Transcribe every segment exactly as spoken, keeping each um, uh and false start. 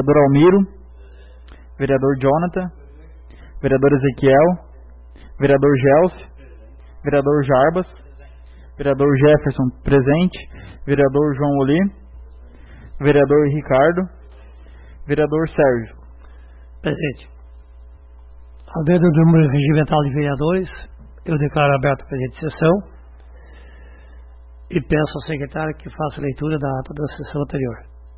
Vereador Almiro, vereador Jonathan, vereador Ezequiel, vereador Gelsi, vereador Jarbas, vereador Jefferson presente, vereador João Oli, vereador Ricardo, vereador Sérgio. Presente. Havendo o número regimental de vereadores, eu declaro aberto a presente sessão e peço ao secretário que faça a leitura da ata da sessão anterior.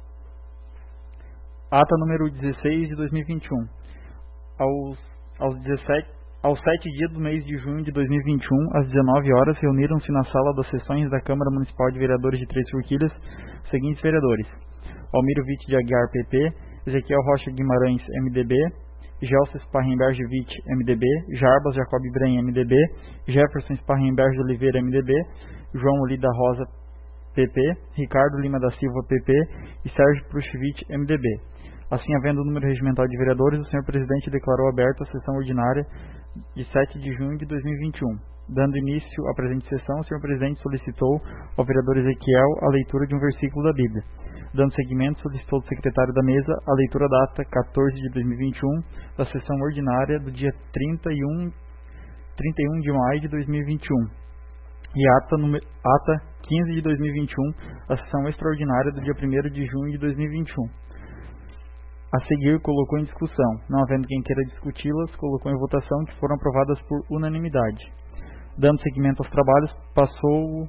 Ata número dezesseis de dois mil e vinte e um. Aos, aos, dezessete, aos sete dias do mês de junho de dois mil e vinte e um, às dezenove horas, reuniram-se na sala das sessões da Câmara Municipal de Vereadores de Três Forquilhas os seguintes vereadores: Almiro Witt de Aguiar, P P, Ezequiel Rocha Guimarães, M D B, Gelson Sparrenberg Witt, M D B, Jarbas Jacob Bren, M D B, Jefferson Sparrenberg de Oliveira, M D B, João Oli da Rosa, P P, Ricardo Lima da Silva, P P e Sérgio Prushvich, M D B. Assim, havendo o número regimental de vereadores, o senhor presidente declarou aberta a sessão ordinária de sete de junho de dois mil e vinte e um. Dando início à presente sessão, o senhor presidente solicitou ao vereador Ezequiel a leitura de um versículo da Bíblia. Dando seguimento, solicitou do secretário da mesa a leitura da ata quatorze de dois mil e vinte e um da sessão ordinária do dia trinta e um de maio de dois mil e vinte e um e a ata, número, ata quinze de dois mil e vinte e um, a sessão extraordinária do dia primeiro de junho de dois mil e vinte e um. A seguir, colocou em discussão. Não havendo quem queira discuti-las, colocou em votação, que foram aprovadas por unanimidade. Dando seguimento aos trabalhos, passou,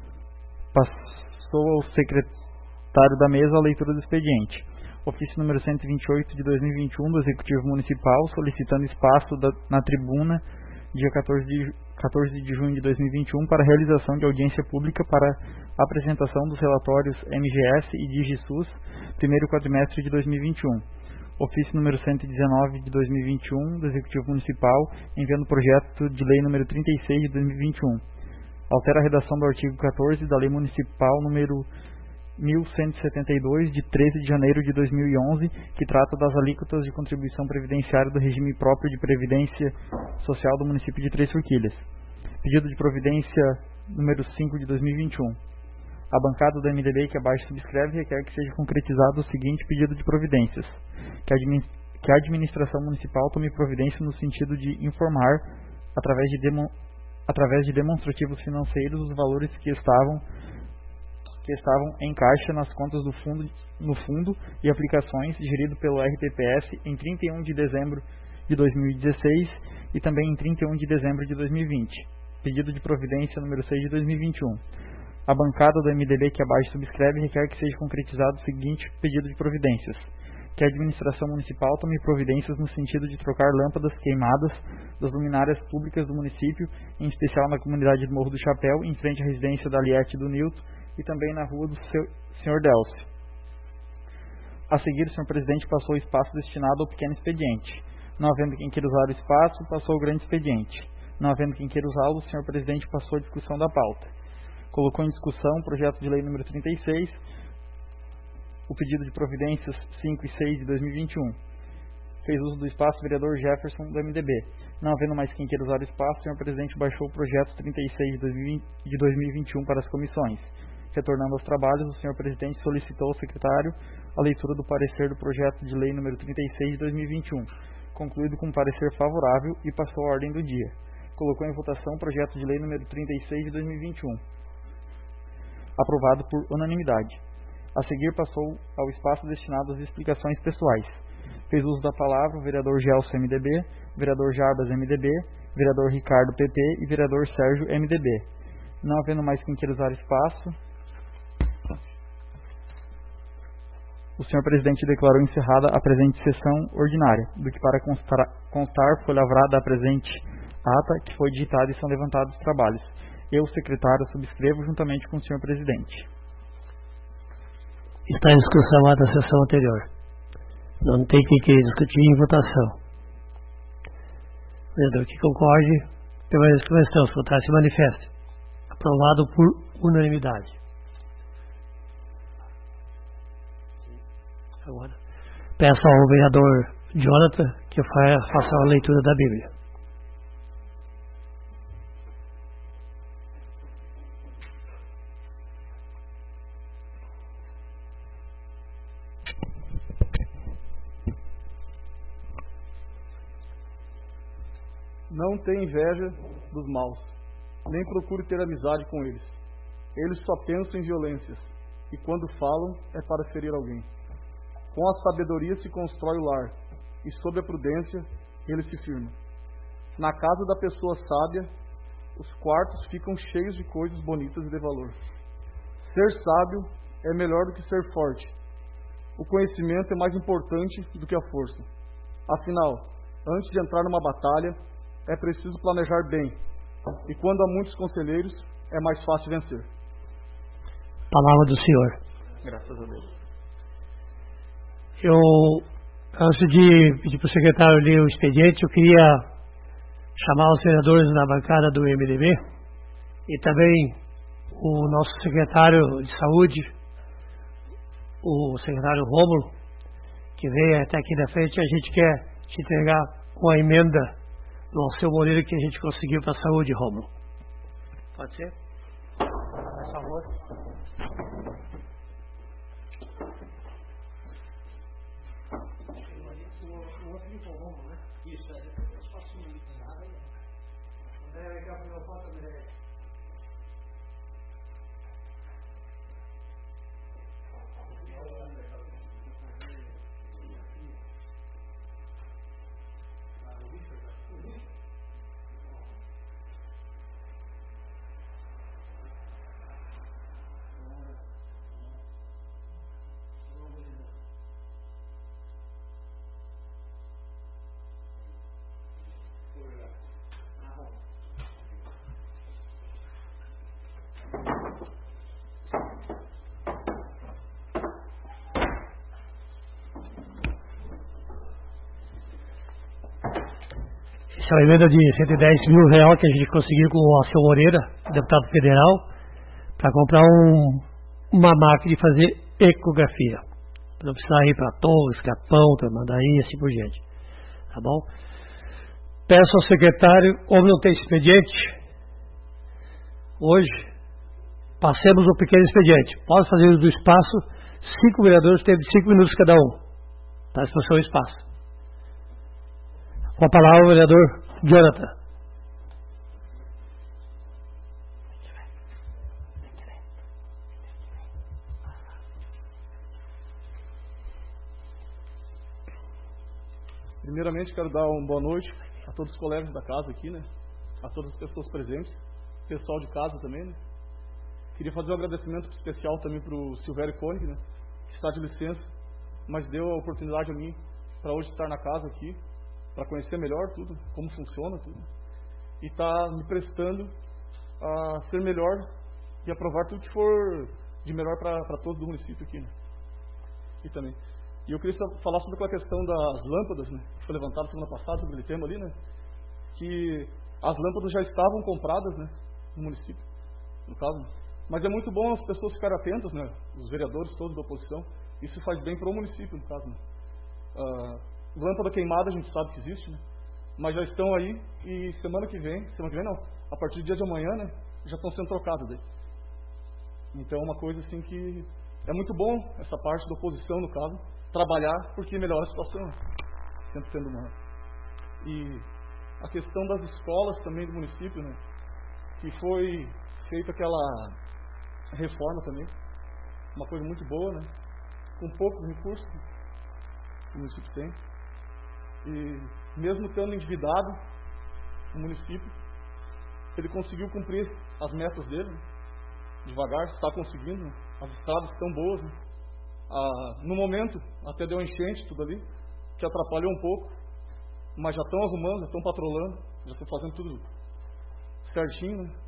passou ao secretário da mesa a leitura do expediente. Ofício número cento e vinte e oito de dois mil e vinte e um do Executivo Municipal, solicitando espaço da, na tribuna, dia quatorze de junho de dois mil e vinte e um, para realização de audiência pública para apresentação dos relatórios M G S e DigiSUS, primeiro quadrimestre de dois mil e vinte e um. Ofício número cento e dezenove de dois mil e vinte e um do Executivo Municipal, enviando o projeto de lei número trinta e seis de dois mil e vinte e um. Altera a redação do artigo quatorze da Lei Municipal número mil cento e setenta e dois, de treze de janeiro de dois mil e onze, que trata das alíquotas de contribuição previdenciária do regime próprio de previdência social do município de Três Forquilhas. Pedido de providência número cinco de dois mil e vinte e um. A bancada do M D B que abaixo subscreve requer que seja concretizado o seguinte pedido de providências: que a, admin, que a administração municipal tome providência no sentido de informar, através de, demo, através de demonstrativos financeiros, os valores que estavam que estavam em caixa nas contas do fundo, no fundo e aplicações gerido pelo R P P S em trinta e um de dezembro de dois mil e dezesseis e também em trinta e um de dezembro de dois mil e vinte. Pedido de providência número seis de dois mil e vinte e um. A bancada do M D B que abaixo subscreve requer que seja concretizado o seguinte pedido de providências: que a administração municipal tome providências no sentido de trocar lâmpadas queimadas das luminárias públicas do município, em especial na comunidade do Morro do Chapéu, em frente à residência da Aliette e do Nilton, e também na rua do seu, senhor Delcio. A seguir, o senhor presidente passou o espaço destinado ao pequeno expediente. Não havendo quem queira usar o espaço, passou o grande expediente. Não havendo quem queira usá-lo, o senhor presidente passou a discussão da pauta. Colocou em discussão o projeto de lei número trinta e seis, o pedido de providências cinco e seis de dois mil e vinte e um. Fez uso do espaço o vereador Jefferson do M D B. Não havendo mais quem queira usar o espaço, o senhor presidente baixou o projeto trinta e seis de dois mil e vinte e um para as comissões. Retornando aos trabalhos, o senhor presidente solicitou ao secretário a leitura do parecer do projeto de lei número trinta e seis de dois mil e vinte e um, concluído com um parecer favorável, e passou à ordem do dia. Colocou em votação o projeto de lei número trinta e seis de dois mil e vinte e um, aprovado por unanimidade. A seguir, passou ao espaço destinado às explicações pessoais. Fez uso da palavra o vereador Gelson, M D B, vereador Jarbas, M D B, vereador Ricardo, P P e vereador Sérgio, M D B. Não havendo mais quem queira usar espaço, o senhor presidente declarou encerrada a presente sessão ordinária, do que para constar, constar foi lavrada a presente ata, que foi digitada e são levantados os trabalhos. Eu, secretário, subscrevo juntamente com o senhor presidente. Está em discussão a da sessão anterior. Não tem que querer discutir em votação. Vereador que concorde, permaneça como estão, se votar se manifeste. Aprovado por unanimidade. Agora, peço ao vereador Jonathan que faça a leitura da Bíblia. Não tenha inveja dos maus, nem procure ter amizade com eles. Eles só pensam em violências, e quando falam é para ferir alguém. Com a sabedoria se constrói o lar, e sob a prudência ele se firma. Na casa da pessoa sábia, os quartos ficam cheios de coisas bonitas e de valor. Ser sábio é melhor do que ser forte. O conhecimento é mais importante do que a força. Afinal, antes de entrar numa batalha, é preciso planejar bem. E quando há muitos conselheiros, é mais fácil vencer. Palavra do Senhor. Graças a Deus. Eu, antes de pedir para o secretário ler o expediente, eu queria chamar os vereadores na bancada do M D B e também o nosso secretário de saúde, o secretário Rômulo, que veio até aqui na frente. A gente quer te entregar uma emenda do Alceu Moreira que a gente conseguiu para a saúde, Rômulo. Pode ser? Por favor. Essa é uma emenda de cento e dez mil reais que a gente conseguiu com o Alceu Moreira, deputado federal, para comprar um, uma máquina de fazer ecografia. Não precisar ir para Torres, Capão, Tramandaí, assim por diante. Tá bom? Peço ao secretário, como não tem expediente, hoje, passemos um pequeno expediente. Pode fazer uso do espaço, cinco vereadores, teve cinco minutos cada um. Está à disposição do espaço. Com a palavra o vereador Jonathan. Primeiramente, quero dar uma boa noite a todos os colegas da casa aqui, né? A todas as pessoas presentes, pessoal de casa também, né? Queria fazer um agradecimento especial também para o Silvério Koenig, né? Que está de licença, mas deu a oportunidade a mim para hoje estar na casa aqui, para conhecer melhor tudo, como funciona tudo, e está me prestando a ser melhor e aprovar tudo que for de melhor para todos do município aqui, né? E também. E eu queria falar sobre aquela questão das lâmpadas, né? Que foi levantada semana passada sobre aquele tema ali, né? Que as lâmpadas já estavam compradas, né? No município, no caso. Mas é muito bom as pessoas ficarem atentas, né? Os vereadores todos da oposição. Isso faz bem para o município, no caso, né? Uh, Lâmpada queimada a gente sabe que existe, né? Mas já estão aí e semana que vem, semana que vem não, a partir do dia de amanhã, né? Já estão sendo trocadas daí. Então é uma coisa assim que é muito bom essa parte da oposição, no caso, trabalhar porque melhora a situação, sempre sendo uma. E a questão das escolas também do município, né? Que foi feita aquela reforma também, uma coisa muito boa, né? Com poucos recursos que o município tem. E mesmo estando endividado, o município, ele conseguiu cumprir as metas dele, né? Devagar, está conseguindo, né? As estradas estão boas, né? Ah, no momento, até deu enchente tudo ali, que atrapalhou um pouco, mas já estão arrumando, já estão patrolando, já estão fazendo tudo certinho, né?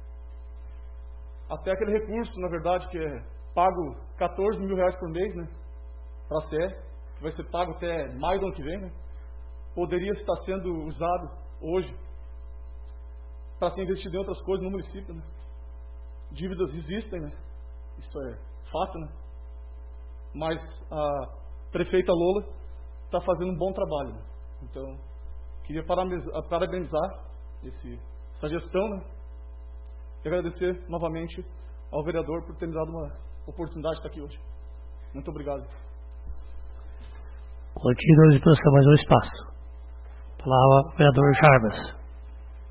Até aquele recurso, na verdade, que é pago quatorze mil reais por mês, né? Para a C E, que vai ser pago até maio do ano que vem, né? Poderia estar sendo usado hoje para ser investido em outras coisas no município, né? Dívidas existem, né? Isso é fato, né? Mas a prefeita Lola está fazendo um bom trabalho, né? Então, queria parabenizar esse, essa gestão, né? E agradecer novamente ao vereador por ter me dado uma oportunidade de estar aqui hoje. Muito obrigado. Continua a disposição, mais um espaço. Palavra, vereador Jarbas.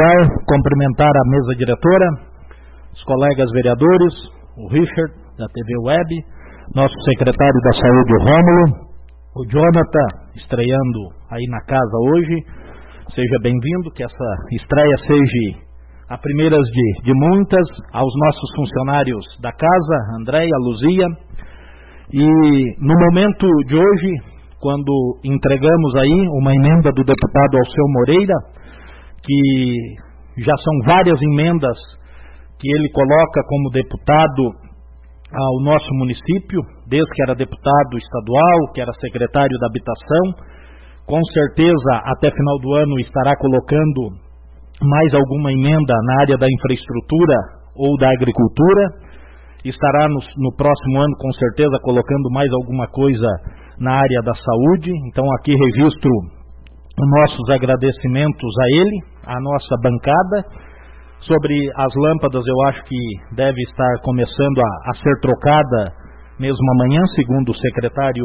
lugar, cumprimentar a mesa diretora, os colegas vereadores, o Richard, da T V Web, nosso secretário da Saúde, o Rômulo, o Jonathan, estreando aí na casa hoje. Seja bem-vindo, que essa estreia seja a primeira de, de muitas. Aos nossos funcionários da casa, Andréia, Luzia. E no momento de hoje, quando entregamos aí uma emenda do deputado Alceu Moreira, que já são várias emendas que ele coloca como deputado ao nosso município, desde que era deputado estadual, que era secretário da Habitação. Com certeza, até final do ano, estará colocando mais alguma emenda na área da infraestrutura ou da agricultura. Estará no, no próximo ano, com certeza, colocando mais alguma coisa na área da saúde. Então, aqui registro os nossos agradecimentos a ele, à nossa bancada. Sobre as lâmpadas, eu acho que deve estar começando a, a ser trocada mesmo amanhã, segundo o secretário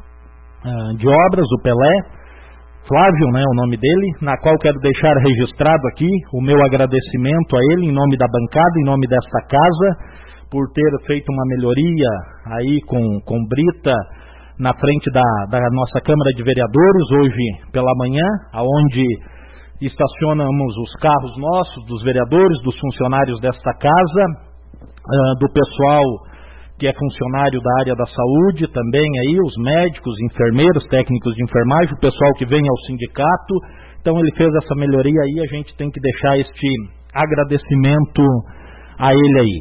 uh, de obras, o Pelé, Flávio, né, o nome dele, na qual quero deixar registrado aqui o meu agradecimento a ele, em nome da bancada, em nome desta casa, por ter feito uma melhoria aí com, com brita na frente da, da nossa Câmara de Vereadores, hoje pela manhã, aonde estacionamos os carros nossos, dos vereadores, dos funcionários desta casa, uh, do pessoal que é funcionário da área da saúde, também aí os médicos, enfermeiros, técnicos de enfermagem, o pessoal que vem ao sindicato. Então ele fez essa melhoria aí, a gente tem que deixar este agradecimento a ele aí.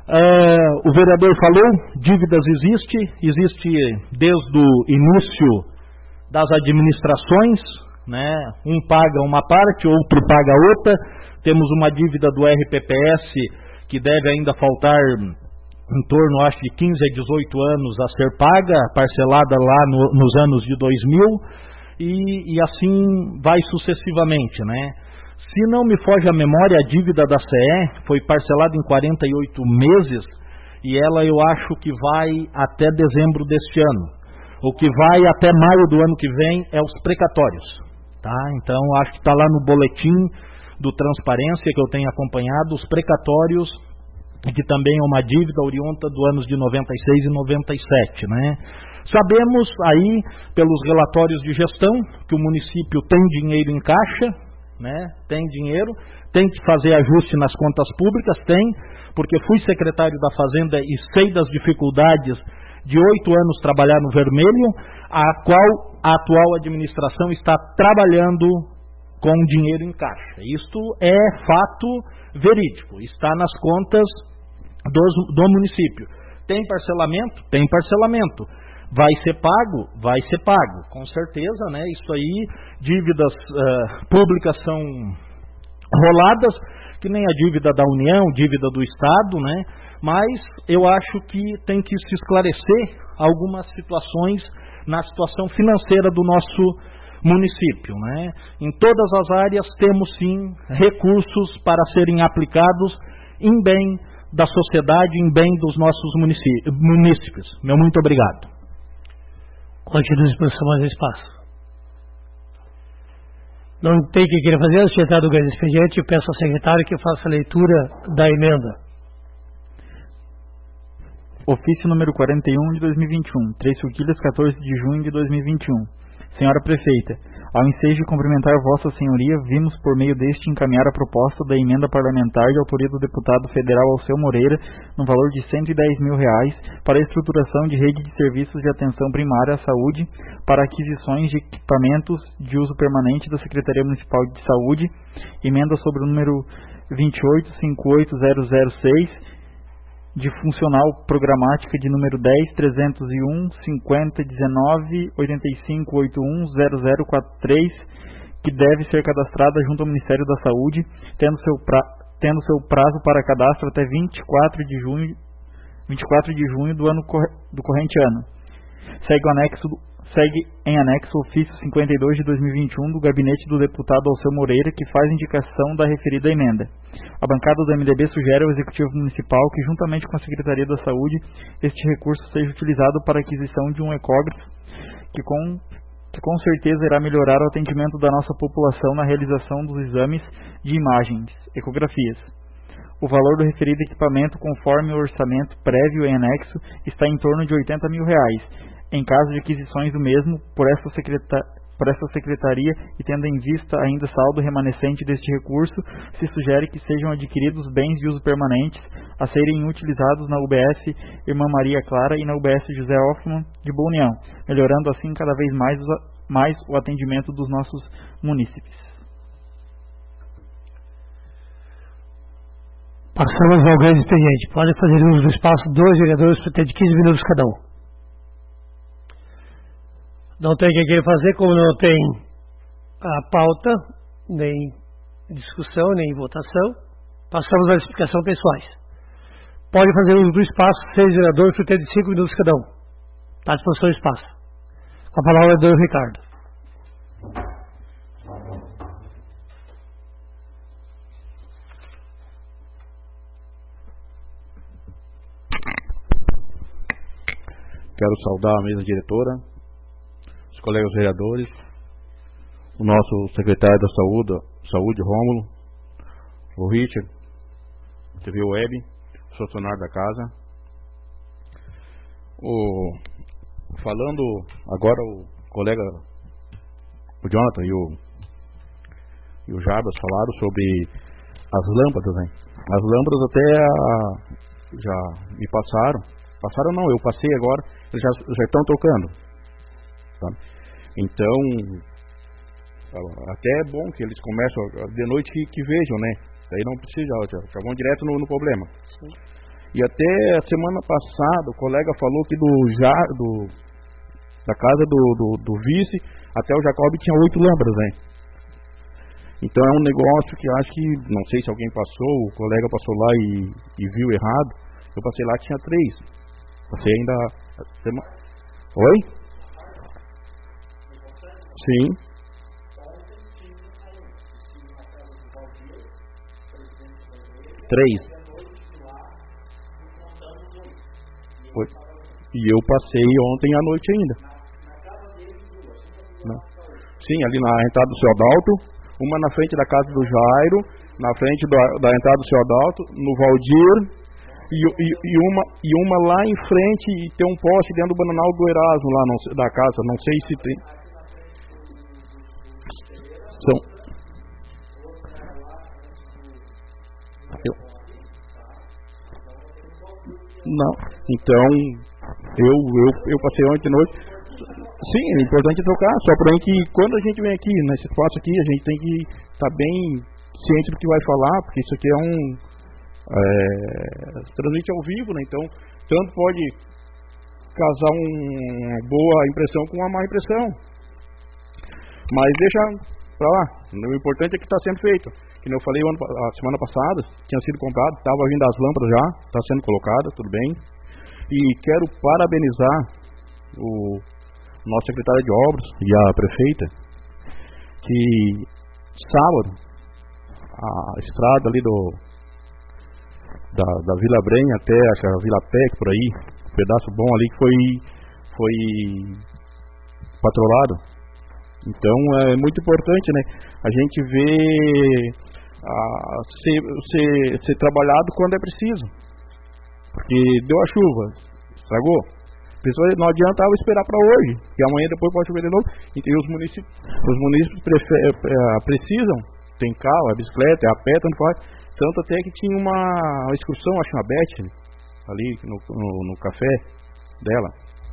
Uh, o vereador falou, dívidas existe, existe desde o início das administrações, né? Um paga uma parte, outro paga outra. Temos uma dívida do R P P S que deve ainda faltar em torno, acho, de quinze a dezoito anos a ser paga, parcelada lá no, nos anos de dois mil, e, e assim vai sucessivamente, né? Se não me foge a memória, a dívida da C E foi parcelada em quarenta e oito meses, e ela eu acho que vai até dezembro deste ano. O que vai até maio do ano que vem é os precatórios. Tá? Então, acho que está lá no boletim do Transparência que eu tenho acompanhado, os precatórios, que também é uma dívida oriunda do anos de noventa e seis e noventa e sete. Né? Sabemos aí, pelos relatórios de gestão, que o município tem dinheiro em caixa, né? Tem dinheiro, tem que fazer ajuste nas contas públicas, tem, porque fui secretário da Fazenda e sei das dificuldades de oito anos trabalhar no vermelho, a qual a atual administração está trabalhando com dinheiro em caixa. Isto é fato verídico, está nas contas dos, do município. Tem parcelamento? Tem parcelamento. Vai ser pago? Vai ser pago, com certeza, né? Isso aí, dívidas uh, públicas são roladas, que nem a dívida da União, dívida do Estado, né? Mas eu acho que tem que se esclarecer algumas situações na situação financeira do nosso município, né? Em todas as áreas temos sim recursos para serem aplicados em bem da sociedade, em bem dos nossos municípios. Meu muito obrigado. Continue a exposição mais espaço. Não tem que queira fazer, o secretário do grande expediente, eu peço ao secretário que faça a leitura da emenda. Ofício número quarenta e um de dois mil e vinte e um, Três Forquilhas, quatorze de junho de dois mil e vinte e um. Senhora Prefeita, ao ensejo de cumprimentar Vossa Senhoria, vimos por meio deste encaminhar a proposta da emenda parlamentar de autoria do deputado federal Alceu Moreira, no valor de cento e dez mil reais, para a estruturação de rede de serviços de atenção primária à saúde, para aquisições de equipamentos de uso permanente da Secretaria Municipal de Saúde, emenda sobre o número vinte e oito cinquenta e oito zero zero seis, de funcional programática de número dez, trezentos e um, cinquenta, dezenove, oitenta e cinco, oitenta e um, zero zero quatro três, que deve ser cadastrada junto ao Ministério da Saúde, tendo seu, pra, tendo seu prazo para cadastro até vinte e quatro de junho, vinte e quatro de junho do, ano, do corrente ano. Segue o anexo do Segue em anexo o ofício cinquenta e dois de dois mil e vinte e um do gabinete do deputado Alceu Moreira, que faz indicação da referida emenda. A bancada do M D B sugere ao Executivo Municipal que, juntamente com a Secretaria da Saúde, este recurso seja utilizado para a aquisição de um ecógrafo que, com, que com certeza irá melhorar o atendimento da nossa população na realização dos exames de imagens, ecografias. O valor do referido equipamento, conforme o orçamento prévio em anexo, está em torno de oitenta mil reais. Em caso de aquisições do mesmo, por esta, secreta por esta secretaria e tendo em vista ainda saldo remanescente deste recurso, se sugere que sejam adquiridos bens de uso permanentes a serem utilizados na U B S Irmã Maria Clara e na U B S José Hoffmann de Boa União, melhorando assim cada vez mais, mais o atendimento dos nossos munícipes. Passamos ao grande expediente. Podem fazer uso do espaço dois vereadores por ter de quinze minutos cada um. Não tem quem queira fazer, como não tem a pauta, nem discussão, nem votação. Passamos à explicação pessoais. Pode fazer uso do espaço seis vereadores por ter de cinco minutos cada um. Está à disposição do espaço. Com a palavra do Ricardo. Quero saudar a mesa diretora, os colegas vereadores, o nosso secretário da Saúde, Saúde Rômulo, o Richard, T V Web, o funcionário da casa. O, falando agora o colega, o Jonathan e o, e o Jarbas falaram sobre as lâmpadas, né? As lâmpadas até a, já me passaram, passaram não, eu passei agora, já, já estão tocando. Tá? Então, até é bom que eles começam de noite que, que vejam, né? Daí não precisa, já, já vão direto no, no problema. Sim. E até a semana passada o colega falou que do, já, do da casa do, do, do vice até o Jacob tinha oito lâmpadas, né? Então é um negócio que acho que, não sei se alguém passou, o colega passou lá e, e viu errado. Eu passei lá, tinha três. Passei ainda... Sema... Oi? Sim. Três. Oi. E eu passei ontem à noite ainda. Não. Sim, ali na entrada do seu Adalto, uma na frente da casa do Jairo, na frente do, da entrada do seu Adalto, no Valdir, e, e, e, uma, e uma lá em frente, e tem um poste dentro do bananal do Erasmo, lá não, da casa, não sei se tem. São. Eu. Não, então, eu, eu, eu passei ontem à noite. Sim, é importante trocar, só porém que quando a gente vem aqui, nesse espaço aqui, a gente tem que estar tá bem ciente do que vai falar, porque isso aqui é um é, transmite ao vivo, né? Então, tanto pode causar um, uma boa impressão com uma má impressão. Mas deixa pra lá, o importante é que está sendo feito. Como eu falei a semana passada, tinha sido comprado, estava vindo as lâmpadas já, está sendo colocada, tudo bem. E quero parabenizar o nosso secretário de obras e a prefeita, que sábado a estrada ali do da, da Vila Brenha até acho, a Vila Pec por aí, um pedaço bom ali que foi foi patrolado. Então é muito importante, né, a gente vê a, ser, ser, ser trabalhado quando é preciso, porque deu a chuva, estragou. Pessoa, não adianta esperar para hoje, que amanhã depois pode chover de novo. E os municípios, os municípios prefer, precisam, tem carro, é bicicleta, é a pé, tanto faz. Tanto até que tinha uma excursão, acho, na Beth, ali no, no, no café dela.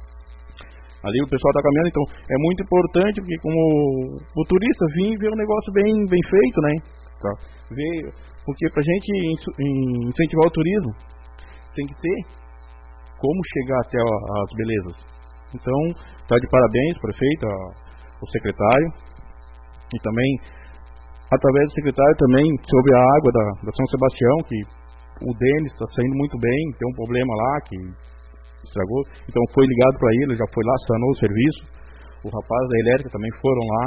Ali o pessoal está caminhando, então é muito importante, porque como o turista vir ver um negócio bem, bem feito, né? Tá? Ver, porque para a gente incentivar o turismo, tem que ter como chegar até as belezas. Então, está de parabéns, prefeito, o secretário, e também, através do secretário, também sobre a água da, da São Sebastião, que o Denis está saindo muito bem, tem um problema lá que estragou, então foi ligado para ele, já foi lá, sanou o serviço, o rapaz da elétrica também foram lá,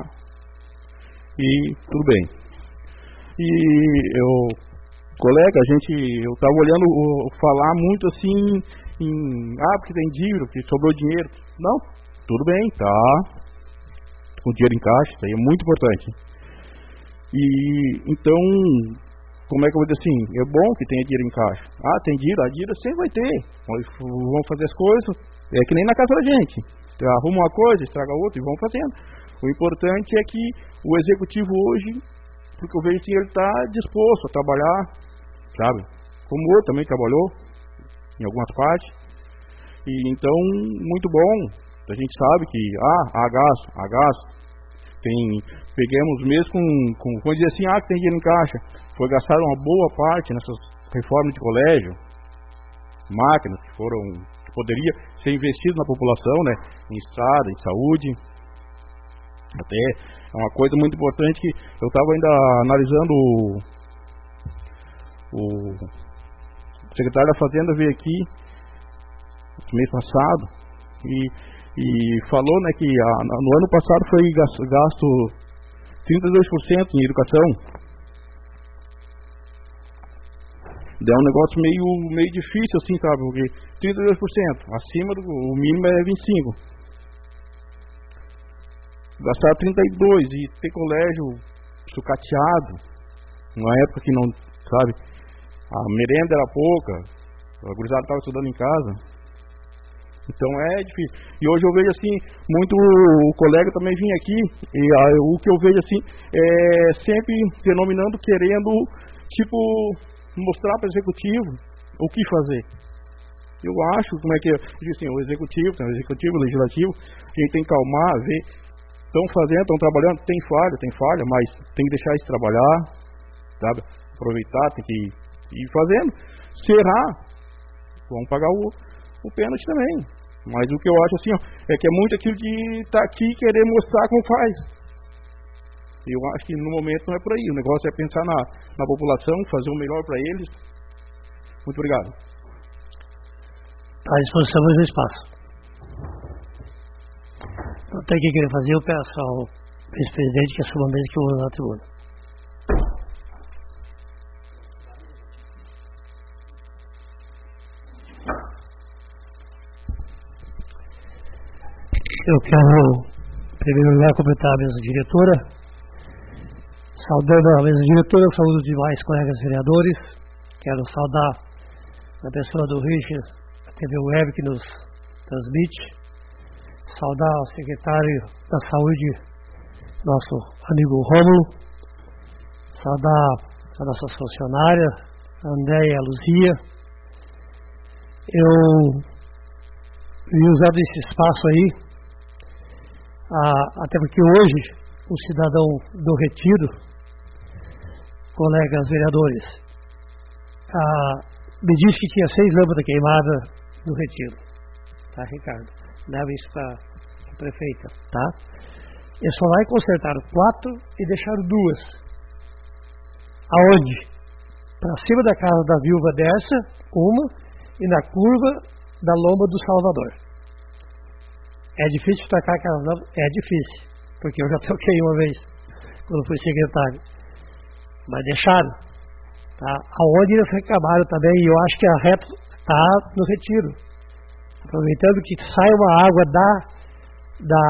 e tudo bem. E eu, colega, a gente, eu estava olhando o, falar muito assim, em, ah, porque tem dívida, porque sobrou dinheiro. Não, tudo bem, tá. com dinheiro em caixa, isso aí é muito importante. E então, como é que eu vou dizer assim, é bom que tenha dinheiro em caixa. Ah, tem dinheiro, a dinheiro sempre vai ter. Vamos fazer as coisas, é que nem na casa da gente. Arruma uma coisa, estraga outra e vamos fazendo. O importante é que o executivo hoje, porque eu vejo que ele está disposto a trabalhar, sabe? Como o outro também trabalhou em algumas partes. E então, muito bom. A gente sabe que ah, há gasto, há gasto. Tem, peguemos mesmo com, com, vamos dizer assim, ah, que tem dinheiro em caixa. Foi gastado uma boa parte nessas reformas de colégio, máquinas que foram, que poderia ser investido na população, né? Em estrada, em saúde. Até é uma coisa muito importante que eu estava ainda analisando o, o secretário da Fazenda veio aqui no mês passado e, e falou, né, que a, no ano passado foi gasto, gasto trinta e dois por cento em educação. É um negócio meio, meio difícil assim, sabe, porque trinta e dois por cento, acima do o mínimo é vinte e cinco por cento. Gastar trinta e dois e ter colégio sucateado, numa época que não, sabe, a merenda era pouca, a gurizada estava estudando em casa, então é difícil. E hoje eu vejo assim, muito o colega também vinha aqui, e a, o que eu vejo assim, é sempre denominando, querendo, tipo, mostrar para o executivo o que fazer. Eu acho, como é que é, assim, o executivo, o executivo, o legislativo, a gente tem que calmar, ver. Estão fazendo, estão trabalhando, tem falha, tem falha, mas tem que deixar eles trabalhar, sabe? Aproveitar, tem que ir fazendo. Se errar, vamos pagar o, o pênalti também. Mas o que eu acho assim, ó, é que é muito aquilo de estar tá aqui e querer mostrar como faz. Eu acho que no momento não é por aí. O negócio é pensar na, na população, fazer o melhor para eles. Muito obrigado. À disposição do espaço. Não tem que querer fazer, eu peço ao vice-presidente que assuma a mesa que eu vou na tribuna. Eu quero, em primeiro lugar, completar a mesa diretora. Saudando a mesa diretora, eu saúdo os demais colegas vereadores. Quero saudar a pessoa do Richard, a T V Web que nos transmite. Saudar o secretário da Saúde, nosso amigo Rômulo. Saudar a nossa funcionária, a Andréia e a Luzia. Eu vim usando esse espaço aí, a, até porque hoje o cidadão do Retiro, colegas vereadores, a, me disse que tinha seis lâmpadas queimadas no Retiro. Tá, Ricardo? Leva isso para a prefeita, tá? Eles só lá e consertaram quatro e deixaram duas. Aonde? Para cima da casa da viúva dessa, uma, e na curva da lomba do Salvador. É difícil tacar aquela lâmpada? É difícil, porque eu já toquei uma vez, quando fui secretário. Mas deixaram. Tá? Aonde eles reclamaram também, e eu acho que a reta está no Retiro. Aproveitando que sai uma água da, da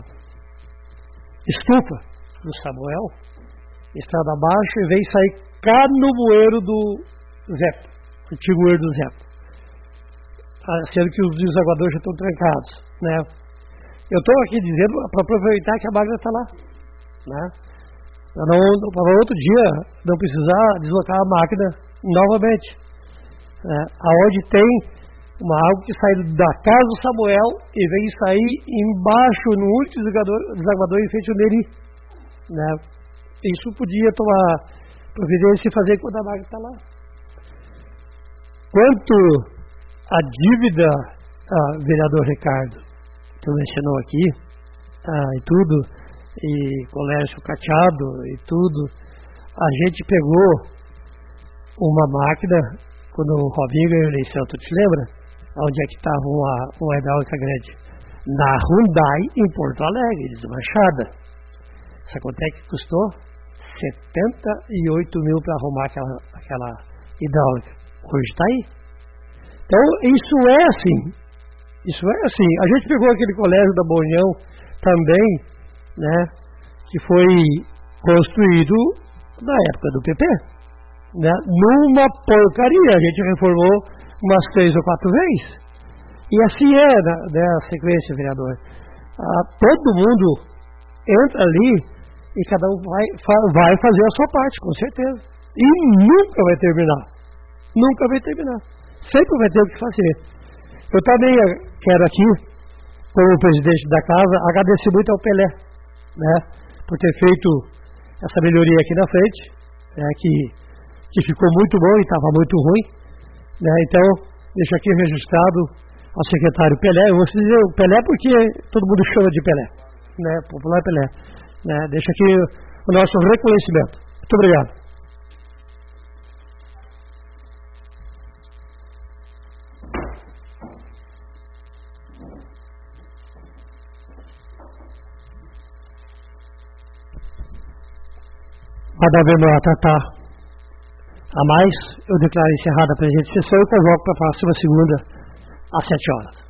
estufa do Samuel, estrada abaixo, e vem sair cá no bueiro do Zé, antigo bueiro do Zé. Sendo que os desaguadores já estão trancados, né? Eu estou aqui dizendo para aproveitar que a máquina está lá, né? Para outro dia não precisar deslocar a máquina novamente, né? Aonde tem uma água que sai da casa do Samuel e vem sair embaixo no único desaguador, desaguador em frente ao Neri, né? Isso podia tomar providência e fazer quando a máquina está lá. Quanto à dívida, ah, vereador Ricardo, que mencionou aqui, ah, e tudo, e colégio cateado e tudo, a gente pegou uma máquina, quando o Robinho ganhou a eleição, tu te lembra? Onde é que estava uma, uma hidráulica grande? Na Hyundai, em Porto Alegre, desmanchada. Sabe quanto é que custou? setenta e oito mil para arrumar aquela, aquela hidráulica. Hoje está aí. Então, isso é assim. Isso é assim. A gente pegou aquele colégio da Bonhão também, né, que foi construído na época do P P, né, numa porcaria. A gente reformou umas três ou quatro vezes. E assim é, né, a sequência, vereador. Ah, todo mundo entra ali e cada um vai, vai fazer a sua parte, com certeza. E nunca vai terminar. Nunca vai terminar. Sempre vai ter o que fazer. Eu também quero aqui, como presidente da casa, agradecer muito ao Pelé, né, por ter feito essa melhoria aqui na frente, né, que, que ficou muito bom e estava muito ruim, né. Então, deixo aqui registrado ao secretário Pelé. Eu vou dizer o Pelé porque todo mundo chama de Pelé, né, popular Pelé, né. Deixo aqui o nosso reconhecimento. Muito obrigado. Para haver uma tratar a mais, eu declaro encerrada a presente sessão e convoco para a próxima segunda, às sete horas.